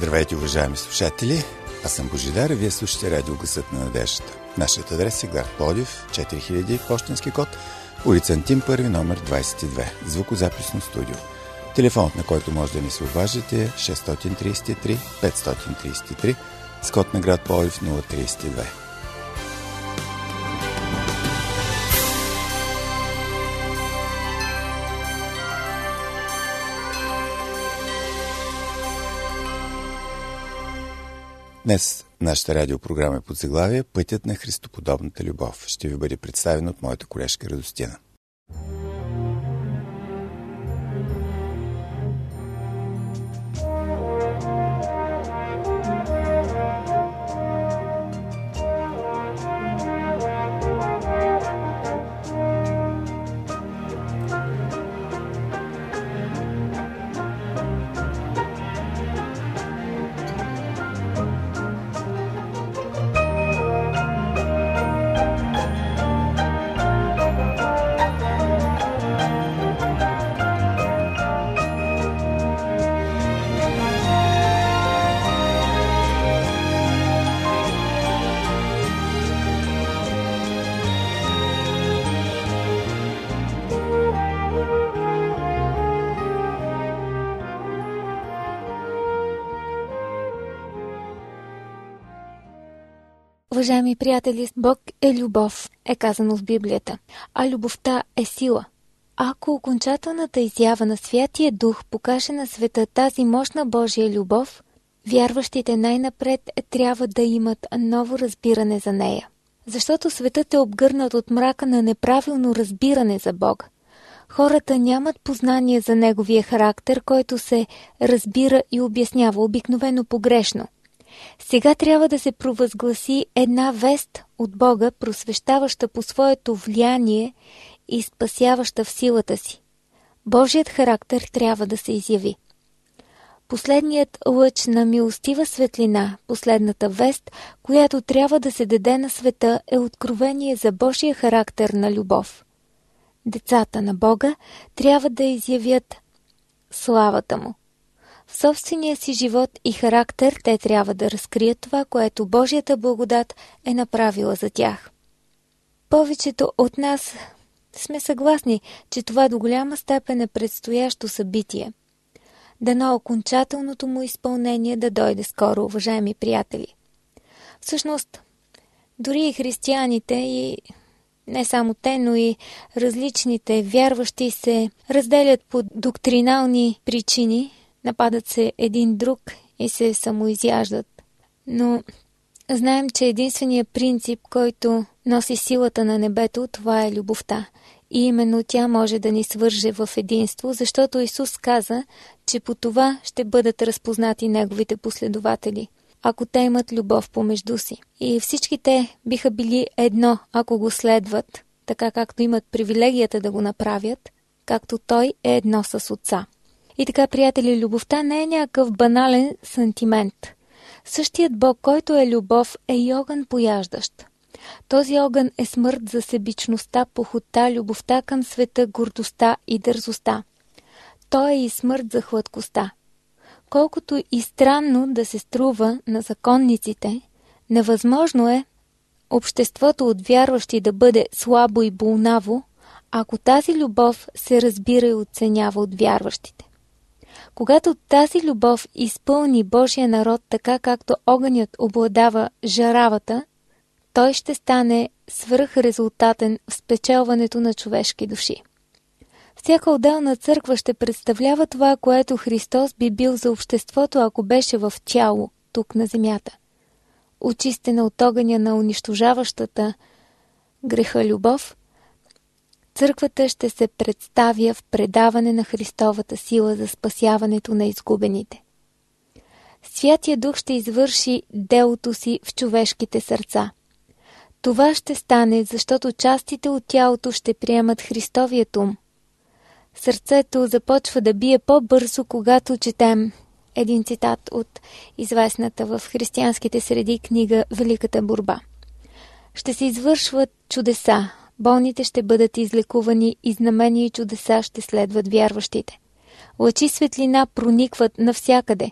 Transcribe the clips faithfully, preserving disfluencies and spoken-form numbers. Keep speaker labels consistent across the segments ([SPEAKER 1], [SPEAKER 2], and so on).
[SPEAKER 1] Здравейте, уважаеми слушатели! Аз съм Божидар и вие слушате радио Гласът на надеждата. Нашият адрес е град Пловдив, четири хиляди, пощенски код, улица Антим първи, номер двадесет и две, звукозаписно студио. Телефонът, на който може да ни се обаждате, е шест три три пет три три, с код на град Пловдив нула тридесет и две. Днес нашата радиопрограма е под заглавие "Пътят на христоподобната любов". Ще ви бъде представен от моята колежка Радостина.
[SPEAKER 2] Уважаеми приятели, Бог е любов, е казано в Библията, а любовта е сила. Ако окончателната изява на Святия Дух покаже на света тази мощна Божия любов, вярващите най-напред трябва да имат ново разбиране за нея. Защото светът е обгърнат от мрака на неправилно разбиране за Бога. Хората нямат познание за Неговия характер, който се разбира и обяснява обикновено погрешно. Сега трябва да се провъзгласи една вест от Бога, просвещаваща по своето влияние и спасяваща в силата си. Божият характер трябва да се изяви. Последният лъч на милостива светлина, последната вест, която трябва да се даде на света, е откровение за Божия характер на любов. Децата на Бога трябва да изявят славата Му. В собствения си живот и характер те трябва да разкрият това, което Божията благодат е направила за тях. Повечето от нас сме съгласни, че това до голяма степен е предстоящо събитие. Дано окончателното му изпълнение да дойде скоро, уважаеми приятели. Всъщност, дори и християните, и не само те, но и различните вярващи се разделят по доктринални причини, нападат се един друг и се самоизяждат. Но знаем, че единственият принцип, който носи силата на небето, това е любовта. И именно тя може да ни свърже в единство, защото Исус каза, че по това ще бъдат разпознати Неговите последователи, ако те имат любов помежду си. И всички те биха били едно, ако го следват, така както имат привилегията да го направят, както Той е едно с Отца. И така, приятели, любовта не е някакъв банален сантимент. Същият Бог, който е любов, е и огън пояждащ. Този огън е смърт за себичността, похота, любовта към света, гордостта и дързостта. Той е и смърт за хлъткостта. Колкото и странно да се струва на законниците, невъзможно е обществото от вярващи да бъде слабо и болнаво, ако тази любов се разбира и оценява от вярващите. Когато тази любов изпълни Божия народ така, както огънят обладава жаравата, той ще стане свръхрезултатен в спечелването на човешки души. Всяка отделна църква ще представлява това, което Христос би бил за обществото, ако беше в тяло, тук на земята. Очистена от огъня на унищожаващата греха любов, църквата ще се представя в предаване на Христовата сила за спасяването на изгубените. Святия Дух ще извърши делото си в човешките сърца. Това ще стане, защото частите от тялото ще приемат Христовият ум. Сърцето започва да бие по-бързо, когато четем един цитат от известната в християнските среди книга "Великата борба". Ще се извършват чудеса, болните ще бъдат излекувани и знамения и чудеса ще следват вярващите. Лъчи светлина проникват навсякъде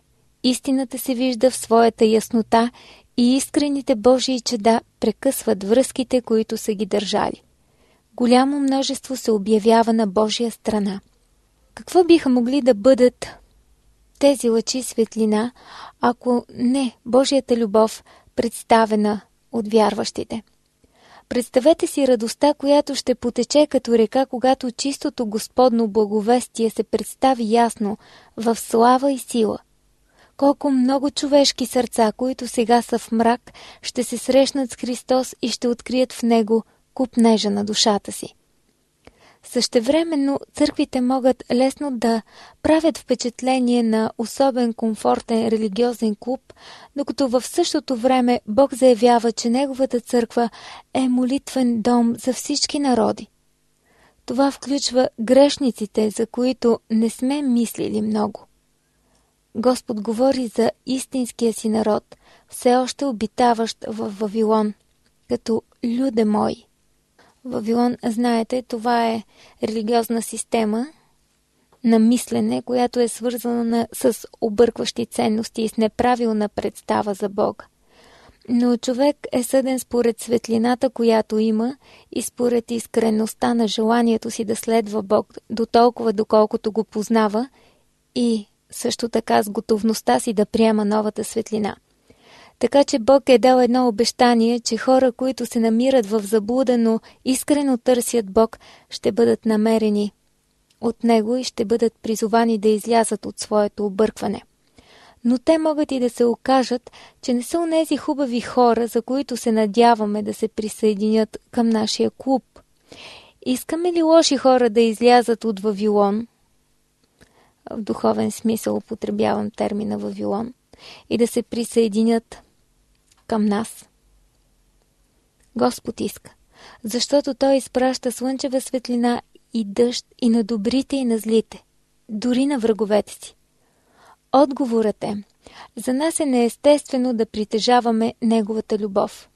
[SPEAKER 2] истината се вижда в своята яснота и искрените Божии чеда прекъсват връзките, които са ги държали. Голямо множество се обявява на Божия страна. Какво биха могли да бъдат тези лъчи светлина, ако не Божията любов, представена от вярващите? Представете си радостта, която ще потече като река, когато чистото Господно благовестие се представи ясно в слава и сила. Колко много човешки сърца, които сега са в мрак, ще се срещнат с Христос и ще открият в Него купнежа на душата си. Същевременно църквите могат лесно да правят впечатление на особен комфортен религиозен клуб, докато в същото време Бог заявява, че Неговата църква е молитвен дом за всички народи. Това включва грешниците, за които не сме мислили много. Господ говори за истинския си народ, все още обитаващ в Вавилон, като люде мои. Вавилон, знаете, това е религиозна система на мислене, която е свързана с объркващи ценности и с неправилна представа за Бога. Но човек е съден според светлината, която има, и според искреността на желанието си да следва Бог до толкова, доколкото го познава, и също така с готовността си да приема новата светлина. Така че Бог е дал едно обещание, че хора, които се намират в заблуда, но искрено търсят Бог, ще бъдат намерени от Него и ще бъдат призовани да излязат от своето объркване. Но те могат и да се окажат, че не са онези хубави хора, за които се надяваме да се присъединят към нашия клуб. Искаме ли лоши хора да излязат от Вавилон? В духовен смисъл употребявам термина Вавилон. И да се присъединят към нас. Господ иска, защото Той изпраща слънчева светлина и дъжд и на добрите и на злите, дори на враговете си. Отговорът е, за нас е неестествено да притежаваме Неговата любов.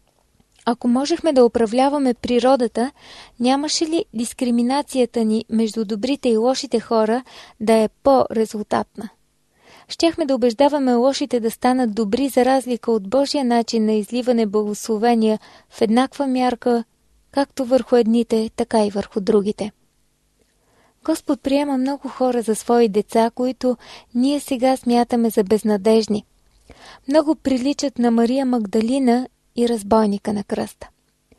[SPEAKER 2] Ако можехме да управляваме природата, нямаше ли дискриминацията ни между добрите и лошите хора да е по-резултатна? Щяхме да убеждаваме лошите да станат добри за разлика от Божия начин на изливане благословения в еднаква мярка, както върху едните, така и върху другите. Господ приема много хора за свои деца, които ние сега смятаме за безнадежни. Много приличат на Мария Магдалина и разбойника на кръста.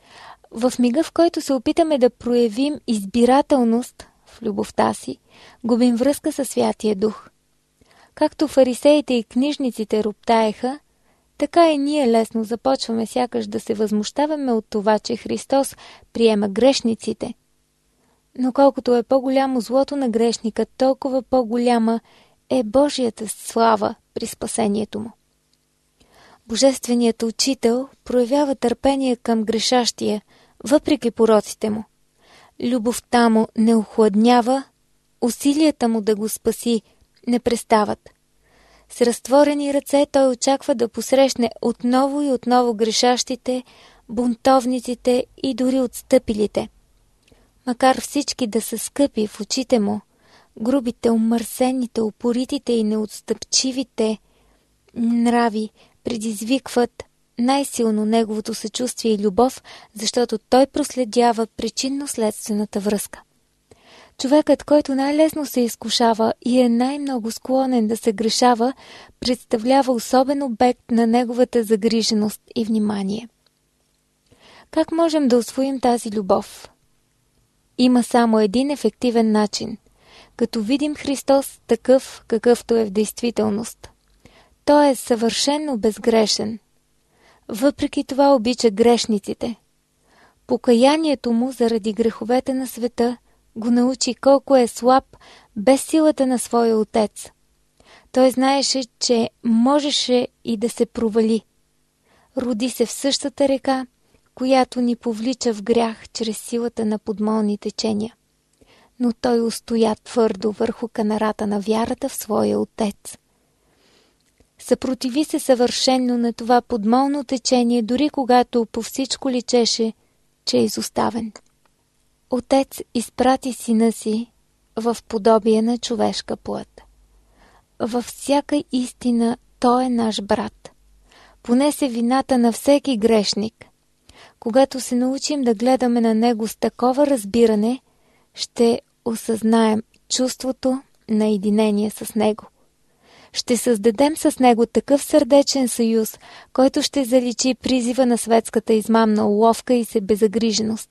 [SPEAKER 2] В мига, в който се опитаме да проявим избирателност в любовта си, губим връзка със Святия Дух. Както фарисеите и книжниците роптаеха, така и ние лесно започваме сякаш да се възмущаваме от това, че Христос приема грешниците. Но колкото е по-голямо злото на грешника, толкова по-голяма е Божията слава при спасението му. Божественият учител проявява търпение към грешащия, въпреки пороците му. Любовта му не охладнява, усилията му да го спаси не престават. С разтворени ръце той очаква да посрещне отново и отново грешащите, бунтовниците и дори отстъпилите. Макар всички да са скъпи в очите му, грубите, омърсените, упоритите и неотстъпчивите нрави предизвикват най-силно неговото съчувствие и любов, защото той проследява причинно-следствената връзка. Човекът, който най-лесно се изкушава и е най-много склонен да се грешава, представлява особен обект на неговата загриженост и внимание. Как можем да усвоим тази любов? Има само един ефективен начин, като видим Христос такъв, какъвто е в действителност. Той е съвършено безгрешен. Въпреки това обича грешниците. Покаянието му заради греховете на света го научи колко е слаб без силата на своя отец. Той знаеше, че можеше и да се провали. Роди се в същата река, която ни повлича в грях чрез силата на подмолни течения. Но той устоя твърдо върху канарата на вярата в своя отец. Съпротиви се съвършенно на това подмолно течение, дори когато по всичко личеше, че е изоставен. Отец изпрати сина си в подобие на човешка плът. във всяка истина Той е наш брат. Понесе вината на всеки грешник. Когато се научим да гледаме на Него с такова разбиране, ще осъзнаем чувството на единение с Него. Ще създадем с Него такъв сърдечен съюз, който ще заличи призива на светската измамна уловка и себезагриженост.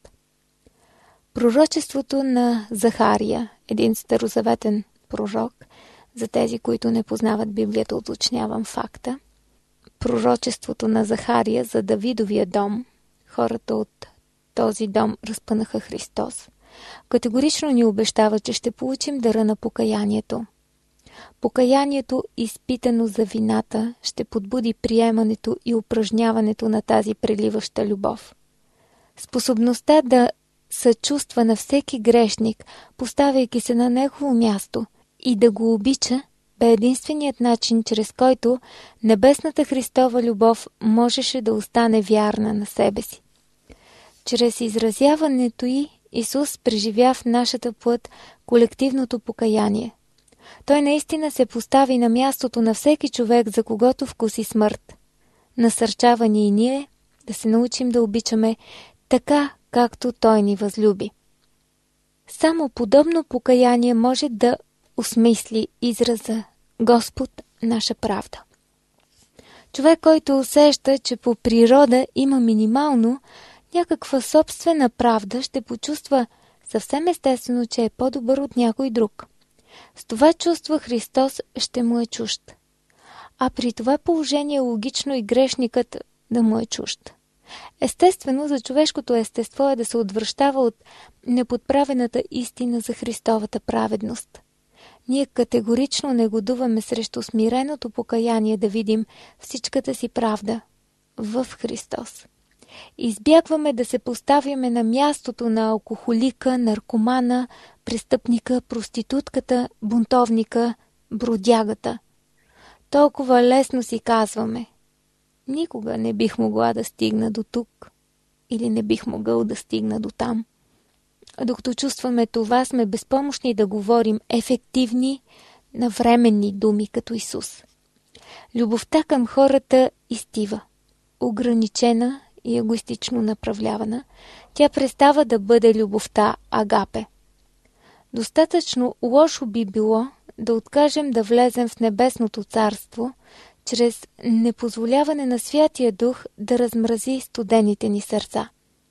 [SPEAKER 2] Пророчеството на Захария, един старозаветен пророк, за тези, които не познават Библията, уточнявам факта. Пророчеството на Захария за Давидовия дом, хората от този дом разпънаха Христос, категорично ни обещава, че ще получим дара на покаянието. Покаянието, изпитано за вината, ще подбуди приемането и упражняването на тази преливаща любов. Способността да съчувства на всеки грешник, поставяйки се на негово място и да го обича, бе единственият начин, чрез който небесната Христова любов можеше да остане вярна на себе си. Чрез изразяването й Исус преживя в нашата плът колективното покаяние. Той наистина се постави на мястото на всеки човек, за когото вкуси смърт. Насърчава ни и ние да се научим да обичаме така, както Той ни възлюби. Само подобно покаяние може да осмисли израза Господ наша правда. Човек, който усеща, че по природа има минимално някаква собствена правда, ще почувства съвсем естествено, че е по-добър от някой друг. С това чувство Христос ще му е чужд. А при това положение е логично и грешникът да му е чужд. Естествено, за човешкото естество е да се отвръщава от неподправената истина за Христовата праведност. Ние категорично негодуваме срещу смиреното покаяние да видим всичката си правда в Христос. Избягваме да се поставяме на мястото на алкохолика, наркомана, престъпника, проститутката, бунтовника, бродягата. Толкова лесно си казваме: никога не бих могла да стигна до тук или не бих могъл да стигна до там. А докато чувстваме това, сме безпомощни да говорим ефективни, навременни думи като Исус. Любовта към хората изтива, ограничена и егоистично направлявана. Тя престава да бъде любовта агапе. Достатъчно лошо би било да откажем да влезем в небесното царство чрез непозволяване на Святия Дух да размрази студените ни сърца.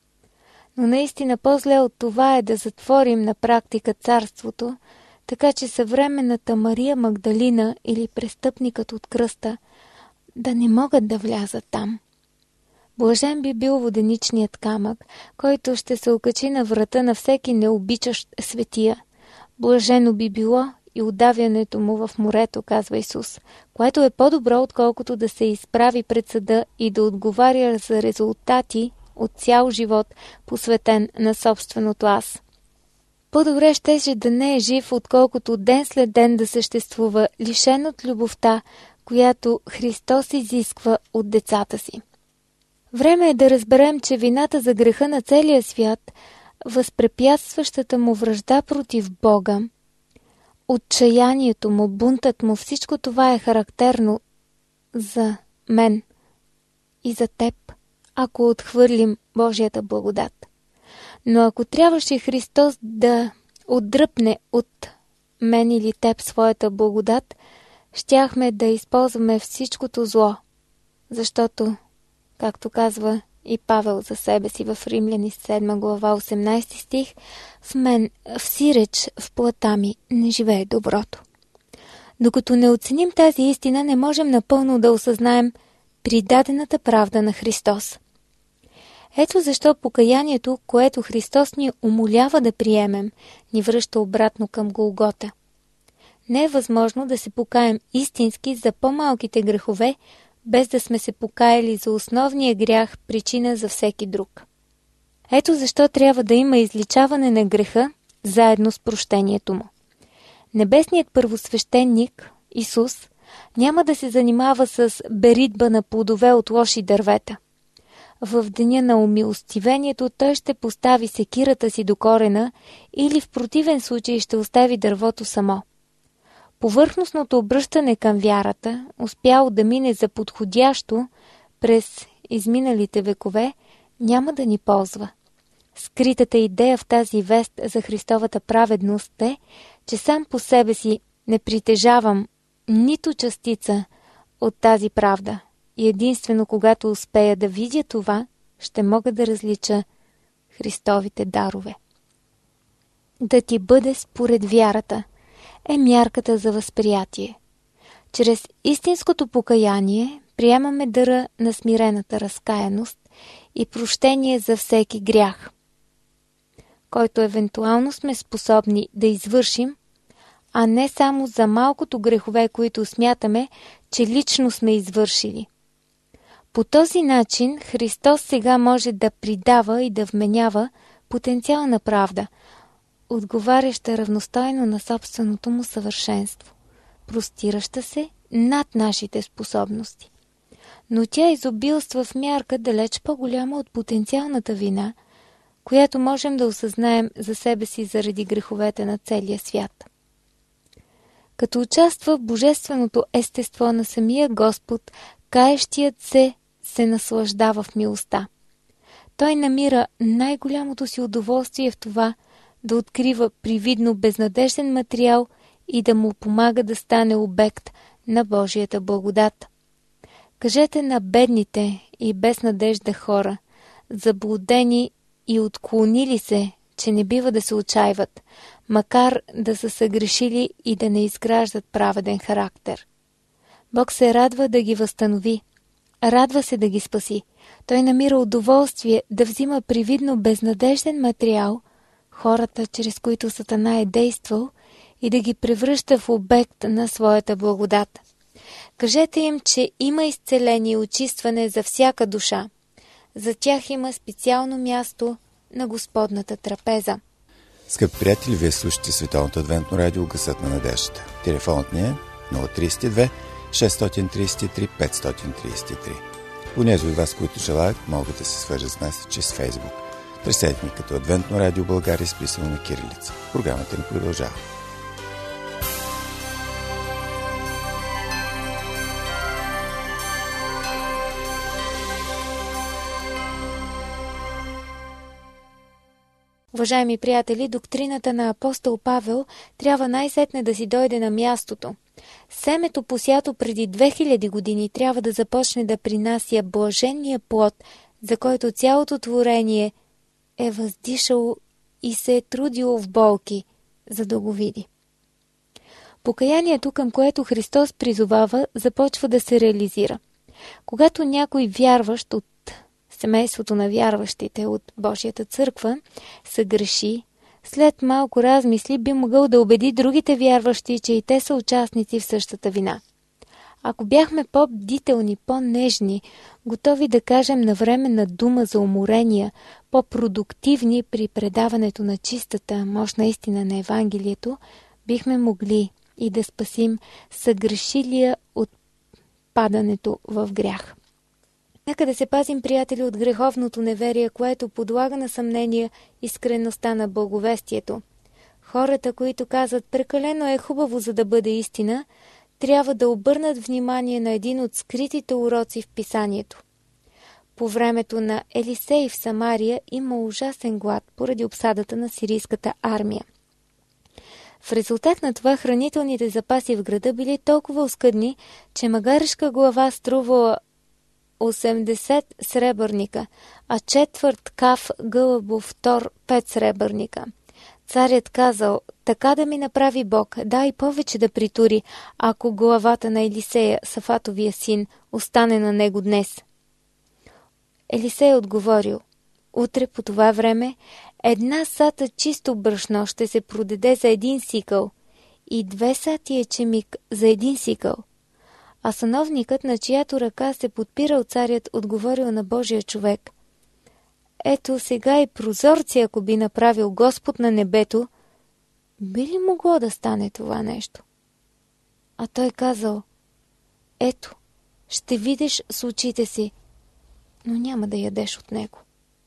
[SPEAKER 2] Но наистина по-зле от това е да затворим на практика царството, така че съвременната Мария Магдалина или престъпникът от кръста да не могат да влязат там. Блажен би бил воденичният камък, който ще се окачи на врата на всеки необичащ светия. Блажено би било и удавянето му в морето, казва Исус, което е по-добро, отколкото да се изправи пред съда и да отговаря за резултати от цял живот, посветен на собственото аз. По-добре щеше да не е жив, отколкото ден след ден да съществува, лишен от любовта, която Христос изисква от децата си. Време е да разберем, че вината за греха на целия свят, възпрепятстващата му вражда против Бога, отчаянието му, бунтът му, всичко това е характерно за мен и за теб, ако отхвърлим Божията благодат. Но ако трябваше Христос да отдръпне от мен или теб своята благодат, щяхме да използваме всичкото зло, защото, както казва и Павел за себе си в Римляни седма глава осемнайсети стих, в мен, в сиреч, в плътта ми не живее доброто. Докато не оценим тази истина, не можем напълно да осъзнаем придадената правда на Христос. Ето защо покаянието, което Христос ни умолява да приемем, ни връща обратно към Голгота. Не е възможно да се покаем истински за по-малките грехове, без да сме се покаяли за основния грях, причина за всеки друг. Ето защо трябва да има изличаване на греха, заедно с прощението му. Небесният първосвещеник, Исус, няма да се занимава с беритба на плодове от лоши дървета. В деня на умилостивението той ще постави секирата си до корена или в противен случай ще остави дървото само. Повърхностното обръщане към вярата, успяло да мине за подходящо през изминалите векове, няма да ни ползва. Скритата идея в тази вест за Христовата праведност е, че сам по себе си не притежавам нито частица от тази правда и единствено когато успея да видя това, ще мога да различа Христовите дарове. Да ти бъде според вярата е мярката за възприятие. Чрез истинското покаяние приемаме дъра на смирената разкаяност и прощение за всеки грях, който евентуално сме способни да извършим, а не само за малкото грехове, които смятаме, че лично сме извършили. По този начин Христос сега може да придава и да вменява потенциална правда, отговаряща равностойно на собственото му съвършенство, простираща се над нашите способности. Но тя изобилства в мярка далеч по-голяма от потенциалната вина, която можем да осъзнаем за себе си заради греховете на целия свят. Като участва в божественото естество на самия Господ, каещият се се наслаждава в милостта. Той намира най-голямото си удоволствие в това да открива привидно безнадежден материал и да му помага да стане обект на Божията благодат. Кажете на бедните и без надежда хора, заблудени и отклонили се, че не бива да се отчаиват, макар да са съгрешили и да не изграждат праведен характер. Бог се радва да ги възстанови, радва се да ги спаси. Той намира удоволствие да взима привидно безнадежден материал, хората, чрез които Сатана е действал, и да ги превръща в обект на своята благодат. Кажете им, че има изцеление и очистване за всяка душа. За тях има специално място на Господната трапеза.
[SPEAKER 1] Скъпи приятели, вие слушате Световното адвентно радио Гласът на надеждата. Телефонът ни е нула три две шест три три пет три три. Унези от вас, които желаят, могат да се свържат с нас чрез Фейсбук. Търсете ни като Адвентно радио България, изписано на кирилица. Програмата ни продължава.
[SPEAKER 2] Уважаеми приятели, доктрината на апостол Павел трябва най-сетне да си дойде на мястото. Семето, посято преди две хиляди години, трябва да започне да принася блаженния плод, за който цялото творение е въздишало и се е трудило в болки, за да го види. Покаянието, към което Христос призовава, започва да се реализира. Когато някой вярващ от семейството на вярващите от Божията църква съгреши, след малко размисли би могъл да убеди другите вярващи, че и те са участници в същата вина. Ако бяхме по-бдителни, по-нежни, готови да кажем навременна дума за уморения, по-продуктивни при предаването на чистата, мощна истина на Евангелието, бихме могли и да спасим съгрешилия от падането в грях. Нека да се пазим, приятели, от греховното неверие, което подлага на съмнение искреността на благовестието. Хората, които казват прекалено е хубаво, за да бъде истина, трябва да обърнат внимание на един от скритите уроци в писанието. По времето на Елисей в Самария има ужасен глад поради обсадата на сирийската армия. В резултат на това хранителните запаси в града били толкова оскъдни, че магарешка глава струвала осемдесет сребърника, а четвърт каф гълъбов тор пет сребърника. Царят казал, така да ми направи Бог, дай повече да притури, ако главата на Елисея, Сафатовия син, остане на него днес. Елисей отговорил, утре по това време една сата чисто брашно ще се продаде за един сикъл и две сати ечемик за един сикъл. А сановникът, на чиято ръка се подпирал царят, отговорил на Божия човек, ето сега и прозорци, ако би направил Господ на небето, би ли могло да стане това нещо? А той казал, ето, ще видиш с очите си, но няма да ядеш от него.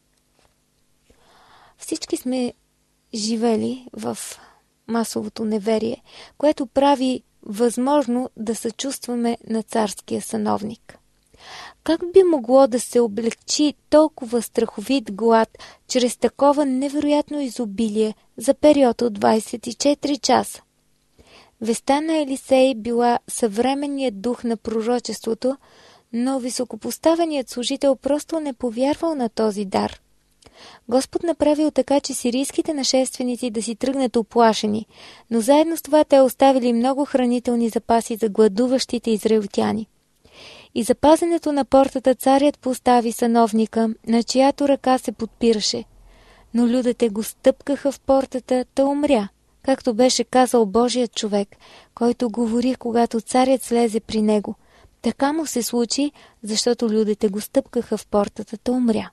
[SPEAKER 2] Всички сме живели в масовото неверие, което прави възможно да съчувстваме на царския сановник. Как би могло да се облегчи толкова страховит глад чрез такова невероятно изобилие за период от двайсет и четири часа? Веста на Елисей била съвременният дух на пророчеството, но високопоставеният служител просто не повярвал на този дар. Господ направил така, че сирийските нашественици да си тръгнат оплашени, но заедно с това те оставили много хранителни запаси за гладуващите израелтяни. И за пазенето на портата царят постави сановника, на чиято ръка се подпираше. Но людите го стъпкаха в портата, та умря, както беше казал Божият човек, който говори, когато царят слезе при него. Така му се случи, защото людите го стъпкаха в портата, та умря.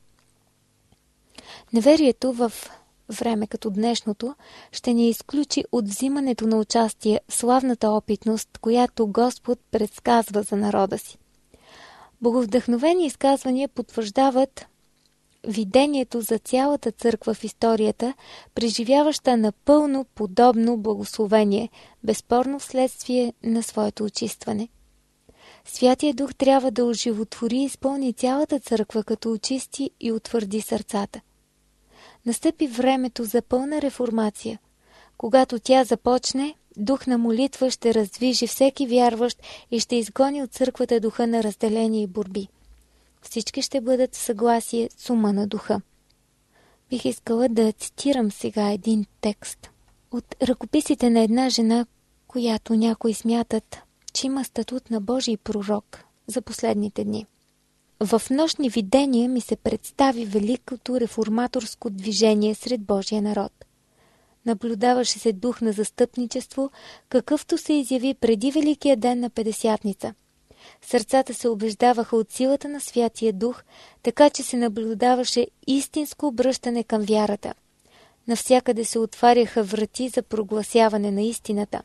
[SPEAKER 2] Неверието в време като днешното ще ни изключи от взимането на участие в славната опитност, която Господ предсказва за народа си. Боговдъхновени изказвания потвърждават видението за цялата църква в историята, преживяваща напълно подобно благословение, безспорно вследствие на своето очистване. Святия Дух трябва да оживотвори и изпълни цялата църква, като очисти и утвърди сърцата. Настъпи времето за пълна реформация. Когато тя започне, дух на молитва ще раздвижи всеки вярващ и ще изгони от църквата духа на разделение и борби. Всички ще бъдат в съгласие с ума на духа. Бих искала да цитирам сега един текст от ръкописите на една жена, която някои смятат, че има статут на Божий пророк за последните дни. В нощни видения ми се представи великото реформаторско движение сред Божия народ. Наблюдаваше се дух на застъпничество, какъвто се изяви преди Великия ден на Петдесятница. Сърцата се убеждаваха от силата на Святия Дух, така че се наблюдаваше истинско обръщане към вярата. Навсякъде се отваряха врати за прогласяване на истината.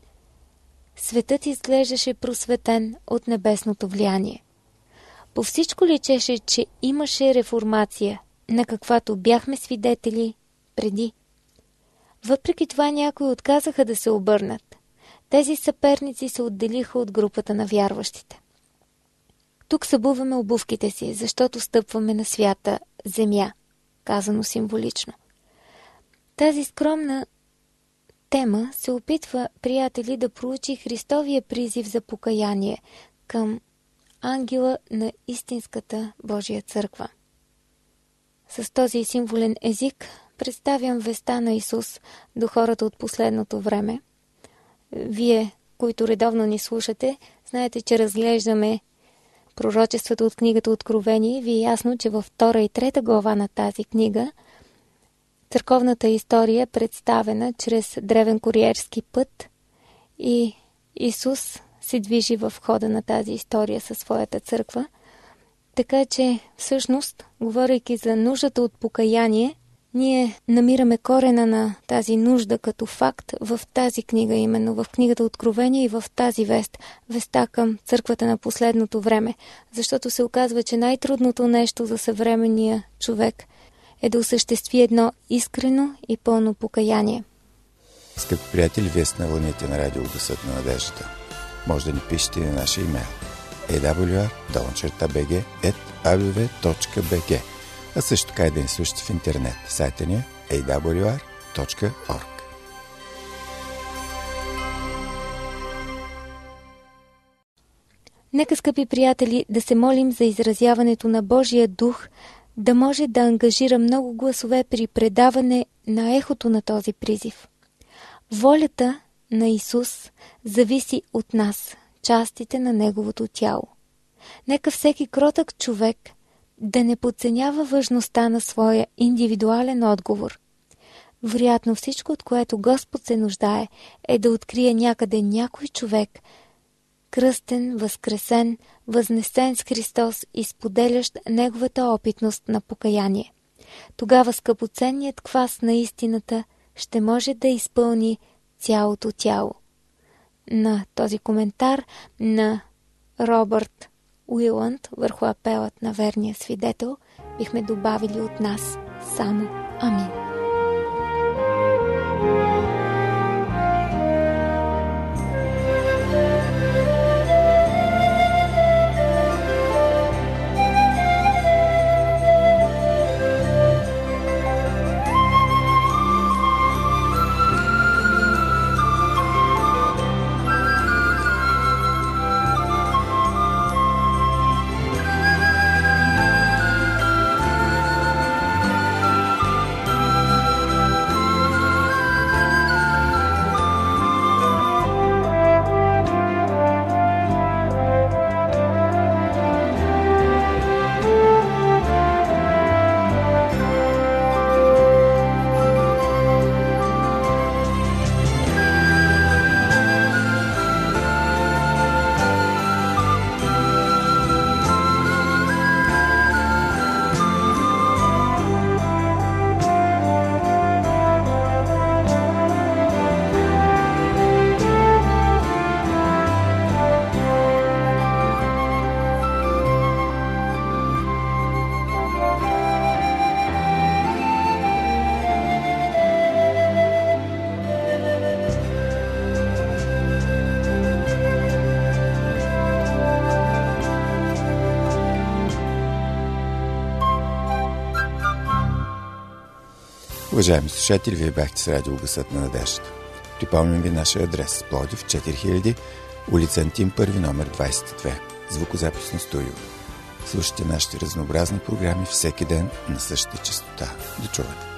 [SPEAKER 2] Светът изглеждаше просветен от небесното влияние. По всичко личеше, че имаше реформация, на каквато бяхме свидетели преди. Въпреки това някои отказаха да се обърнат. Тези съперници се отделиха от групата на вярващите. Тук събуваме обувките си, защото стъпваме на свята земя, казано символично. Тази скромна тема се опитва, приятели, да проучи Христовия призив за покаяние към ангела на истинската Божия църква. С този символен език представям веста на Исус до хората от последното време. Вие, които редовно ни слушате, знаете, че разглеждаме пророчеството от книгата Откровение. Ви е ясно, че във втора и трета глава на тази книга църковната история е представена чрез древен куриерски път и Исус се движи в хода на тази история със своята църква. Така че, всъщност, говорейки за нуждата от покаяние, ние намираме корена на тази нужда като факт в тази книга, именно в книгата Откровение и в тази вест, веста към църквата на последното време, защото се оказва, че най-трудното нещо за съвременния човек е да осъществи едно искрено и пълно покаяние.
[SPEAKER 1] Скъпи приятели, вие сте на вълните на радио Гласът на надеждата. Може да ни пишете на нашия имейл ей дабъл ю ар долна черта би джи ет а бе ве точка би джи, а също така и да ни слушате в интернет. Сайта ни е ей дабъл ю ар точка орг.
[SPEAKER 2] Нека, скъпи приятели, да се молим за изразяването на Божия дух, да може да ангажира много гласове при предаване на ехото на този призив. Волята на Исус зависи от нас, частите на Неговото тяло. Нека всеки кротък човек да не подценява важността на своя индивидуален отговор. Вероятно всичко, от което Господ се нуждае, е да открие някъде някой човек, кръстен, възкресен, възнесен с Христос и споделящ Неговата опитност на покаяние. Тогава скъпоценният квас на истината ще може да изпълни цялото тяло. На този коментар на Робърт Уиланд върху апелът на верния свидетел бихме добавили от нас само амин.
[SPEAKER 1] Уважаеми слушатели, вие бяхте с радио Гласът на надеждата. Припомням ви нашия адрес: Пловдив, четири хиляди, улица Антим първи, номер двадесет и две. Звукозаписно студио. Слушайте нашите разнообразни програми всеки ден на същата честота. До чуване!